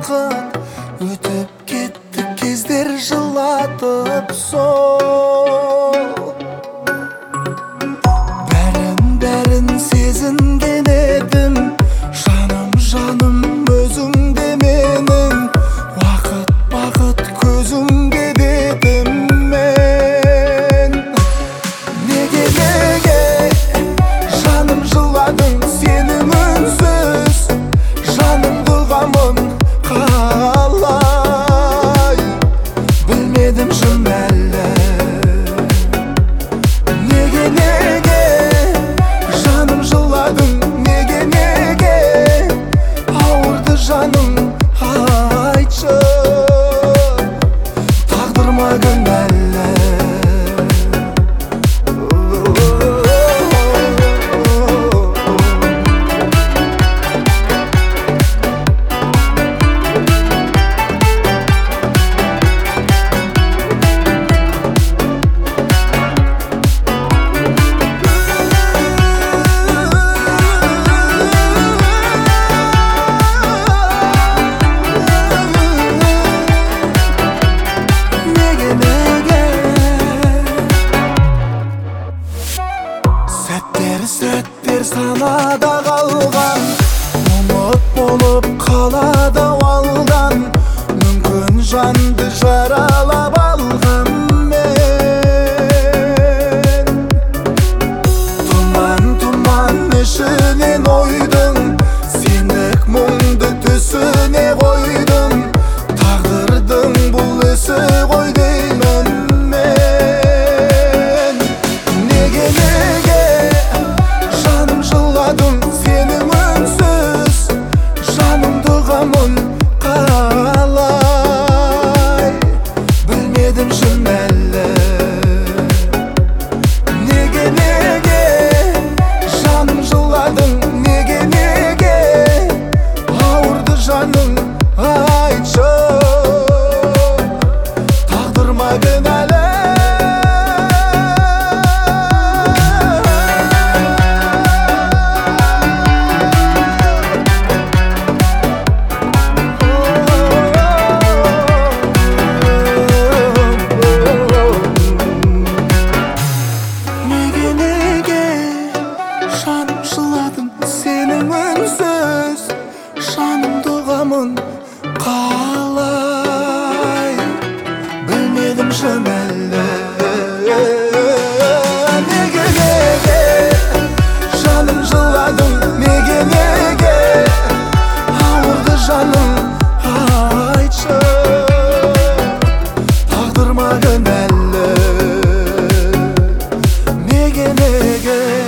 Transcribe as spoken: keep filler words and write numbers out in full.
вакыт өтүп кетти, кездер жылатып сол. Бәрін бәрін сезінген едім, жаным жаным өзіңде менің. Вакыт бақыт көзіңде дедім мен. Неге неге жаным жыладың сенің үнсіз, жанымды ғамын қалай білмедім шын әлі. Неге неге жаным жыладың, неге неге ауырды жаным, айтшы тағдыр ма кінәлі. Сәттер сәттер санада қалған, ұмыт болып қалады алдан. Мүмкін жанды жаралап алған мен. Тұман тұман ішінен ойдың, сендік мұңды түсіне қойдым. Тағдырдың бұл ісі ғой деймін мен. Неге неге жаным жыладың сенің үнсіз, жанымды ғамын қалай білмедім шын әлі. Неге неге жаным жыладың, неге неге ауырды жаның, айтшы тағдыр ма кінәлі. Сенің үнсіз жанымды ғамын қалай білмедім шын әлі. Неге неге жаным жыладың, неге неге ауырды жаным, айтшы тағдыр ма кінәлі. Неге неге